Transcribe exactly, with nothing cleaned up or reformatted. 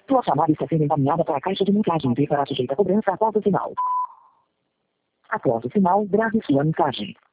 Sua chamada está sendo encaminhada para a caixa de mensagem e para sujeita a cobrança após o sinal. Após o sinal, grave sua mensagem.